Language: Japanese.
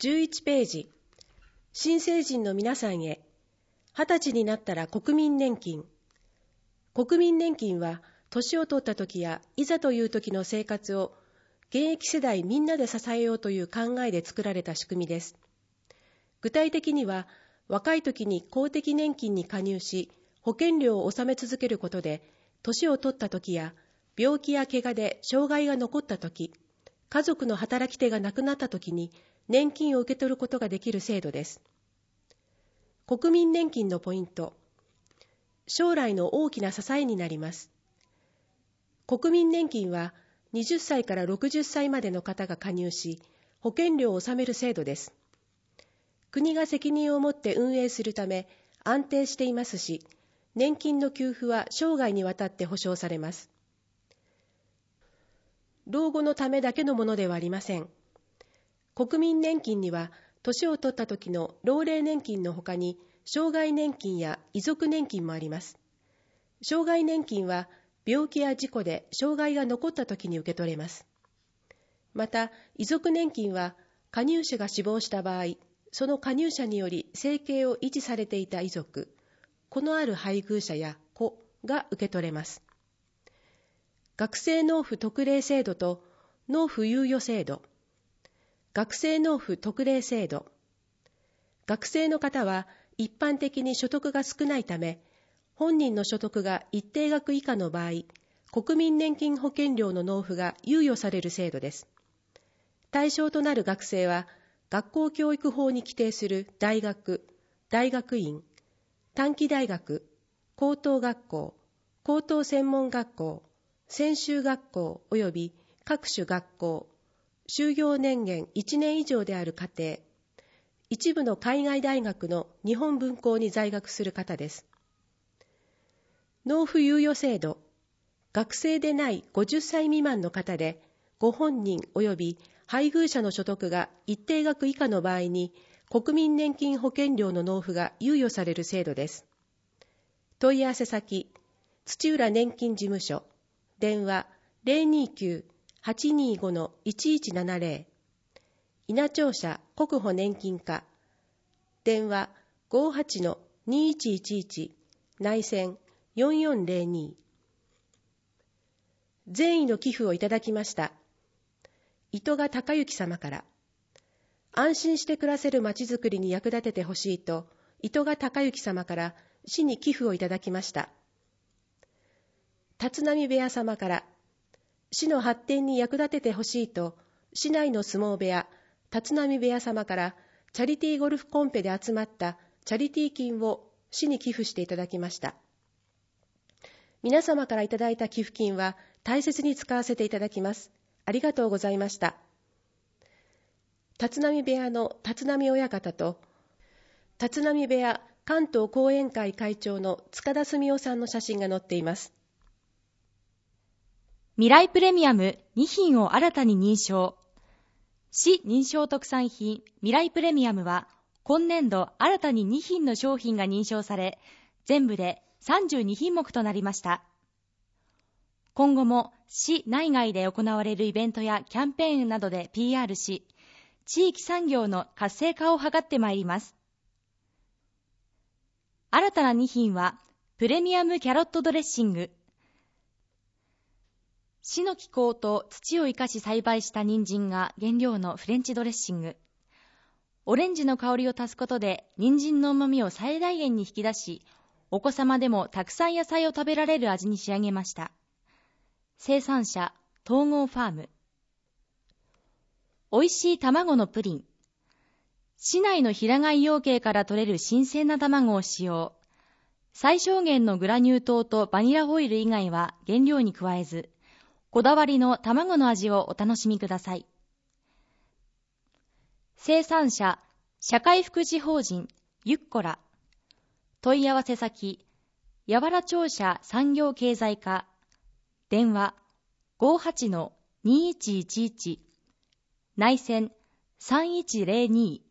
11ページ、新成人の皆さんへ、20歳になったら国民年金。国民年金は、年を取った時や、いざという時の生活を、現役世代みんなで支えようという考えで作られた仕組みです。具体的には、若い時に公的年金に加入し、保険料を納め続けることで、年を取った時や、病気や怪我で障害が残った時、家族の働き手が亡くなった時に、年金を受け取ることができる制度です。国民年金のポイント。将来の大きな支えになります。国民年金は、20歳から60歳までの方が加入し、保険料を納める制度です。国が責任を持って運営するため安定していますし、年金の給付は生涯にわたって保障されます。老後のためだけのものではありません。国民年金には、年を取った時の老齢年金のほかに、障害年金や遺族年金もあります。障害年金は、病気や事故で障害が残った時に受け取れます。また、遺族年金は、加入者が死亡した場合、その加入者により生計を維持されていた遺族、子のある配偶者や子が受け取れます。学生納付特例制度と納付猶予制度。学生納付特例制度。学生の方は一般的に所得が少ないため、本人の所得が一定額以下の場合、国民年金保険料の納付が猶予される制度です。対象となる学生は、学校教育法に規定する大学、大学院、短期大学、高等学校、高等専門学校、専修学校及び各種学校、就業年限1年以上である家庭、一部の海外大学の日本文校に在学する方です。納付猶予制度、学生でない50歳未満の方で、ご本人及び配偶者の所得が一定額以下の場合に、国民年金保険料の納付が猶予される制度です。問い合わせ先、土浦年金事務所、電話 029-825-1170、稲庁舎国保年金課、電話 58-2111、内線4402。善意の寄付をいただきました。糸賀孝之様から、安心して暮らせるまちづくりに役立ててほしいと、糸賀孝之様から市に寄付をいただきました。立浪部屋様から、市の発展に役立ててほしいと、市内の相撲部屋、立浪部屋様から、チャリティーゴルフコンペで集まったチャリティー金を市に寄付していただきました。皆様からいただいた寄付金は大切に使わせていただきます。ありがとうございました。立浪部屋の立浪親方と、立浪部屋関東後援会会長の塚田澄夫さんの写真が載っています。 未来プレミアム2品を新たに認証。市認証特産品未来プレミアムは、今年度新たに2品の商品が認証され、全部で32品目となりました。今後も市内外で行われるイベントやキャンペーンなどで PR し、地域産業の活性化を図ってまいります。新たな2品は、プレミアムキャロットドレッシング。市の気候と土を生かし栽培した人参が原料のフレンチドレッシング。オレンジの香りを足すことで人参の旨味を最大限に引き出し、お子様でもたくさん野菜を食べられる味に仕上げました。生産者、東郷ファーム。おいしい卵のプリン。市内の平飼い養鶏から取れる新鮮な卵を使用。最小限のグラニュー糖とバニラオイル以外は原料に加えず、こだわりの卵の味をお楽しみください。生産者、社会福祉法人、ゆっこら。問い合わせ先、やわら庁舎産業経済課。電話、58-2111。内線、3102。